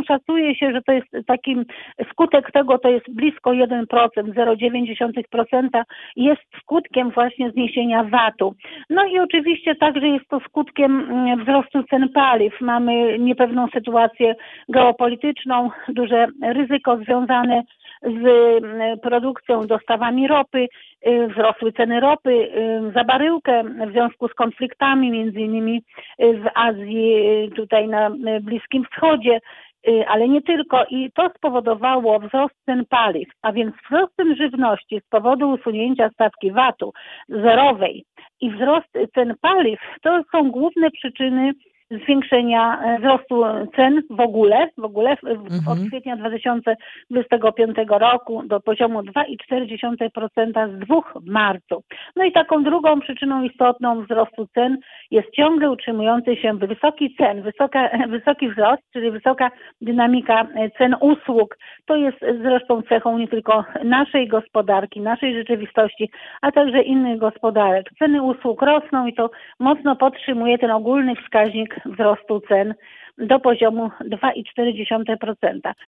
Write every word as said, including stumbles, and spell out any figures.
szacuje się, że to jest taki skutek tego, to jest blisko jeden procent, zero przecinek dziewięć procent jest skutkiem właśnie zniesienia vatu. No i oczywiście także jest to skutkiem wzrostu cen paliw. Mamy niepewną sytuację geopolityczną, duże ryzyko związane z produkcją, dostawami ropy, wzrosły ceny ropy za baryłkę w związku z konfliktami między innymi w Azji, tutaj na Bliskim Wschodzie, ale nie tylko. I to spowodowało wzrost cen paliw, a więc wzrost cen żywności z powodu usunięcia stawki vatu zerowej i wzrost cen paliw to są główne przyczyny zwiększenia wzrostu cen w ogóle, w ogóle Mhm. od kwietnia dwa tysiące dwudziestego piątego roku do poziomu dwa przecinek cztery procent z dwóch w marcu. No i taką drugą przyczyną istotną wzrostu cen jest ciągle utrzymujący się wysoki cen, wysoka, wysoki wzrost, czyli wysoka dynamika cen usług. To jest zresztą cechą nie tylko naszej gospodarki, naszej rzeczywistości, a także innych gospodarek. Ceny usług rosną i to mocno podtrzymuje ten ogólny wskaźnik wzrostu cen do poziomu dwa przecinek cztery procent.